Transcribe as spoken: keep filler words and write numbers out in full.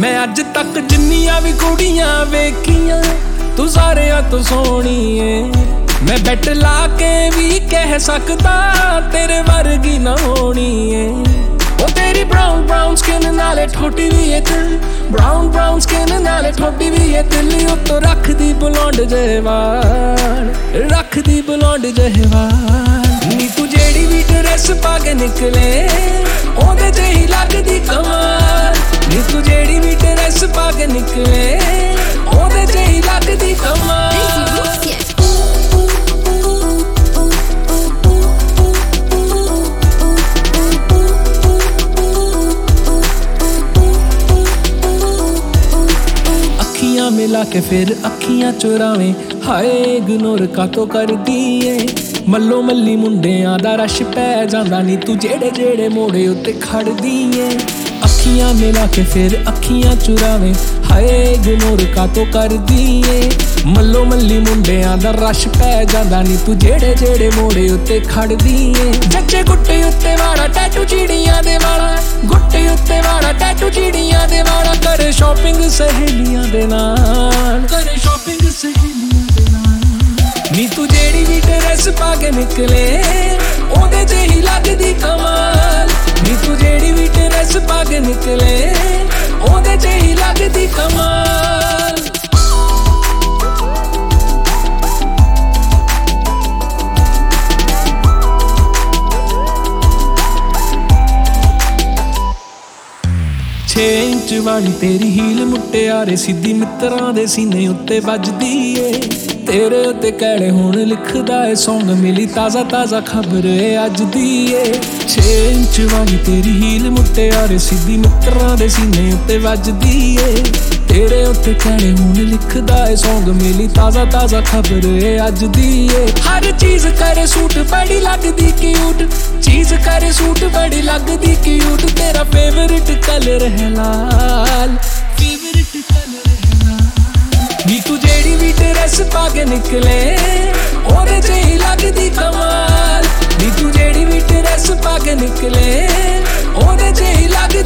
मैं अज तक जिन्नियां भी कुड़ियां वेखियां तू सारियां तो सोहनी है। मैं बैट ला के भी कह सकदा तेरे वर्गी ना होनी है। ओ तेरी ब्राउन ब्राउन स्किन नाले ठोटी भी है दिल, ब्राउन ब्राउन स्किन नाले ठोटी भी है दिल। उत्तों रख दी ब्लोंड जेहे वाल, रख दी ब्लोंड जेहे वाल। नी तू जेड़ी भी ड्रेस पा के निकले ओदे ते ही लगदी कमाल। नी तू जेड़ी भी ड्रेस पा के निकले ओदे ते ही लगदी कमाल। मिला के फिर अखियां चुरावे हाय इग्नोर कातों कर दिए। मल्लो मल्ली मुंडियां दा रश पै जांदा नी तू जेड़े जेड़े मोड़े उत्ते खड़दी है। अखियां मिला के फिर अखियां चुरावे हाय इग्नोर कातों कर दिए। मल्लो मल्ली मुंडियां दा रश पै जांदा नी तू जेड़े जेड़े मोड़े उत्ते खड़दी है। जच्चे गुट्टे उत्ते वाला टैटू चिड़ियां दे वाला, गुट्टे उत्ते वाला टैटू चिड़ियां दे वाला। करे शॉपिंग सहेलियां दे नाल, करे शॉपिंग सहेलियां दे नाल। नी तू जेड़ी भी ड्रेस पा के निकले ओदे ते ही लगदी कमाल। नी तू जेड़ी भी ड्रेस पा के निकले ओदे ते ही लगदी कमाल। छे इंच वाली तेरी हील मुट्टियारे सीधी मित्तरां दे सीने उत्ते वजदी ए। तेरे उत्ते कैड़े हुण लिखदा ए सॉन्ग मिली ताज़ा ताज़ा खबर ए अज दी ए। छे इंच वाली तेरी हील मुट्टियारे सीधी मित्तरां दे सीने उत्ते वजदी ए। तेरे उत्ते कैड़े हुण लिखदा ए सॉन्ग मिली ताज़ा ताज़ा खबर ए अज दी ए। हर चीज करे सूट बड़ी लगदी क्यूट, चीज करे सूट बड़ी लगदी क्यूट। तेरा फेवरेट कलर है लाल, फेवरेट कलर है लाल। नी तू जेड़ी भी ड्रेस पा के निकले ओदे ते ही लगदी कमाल। नी तू जेड़ी भी ड्रेस पा के निकले ओदे ते ही लगदी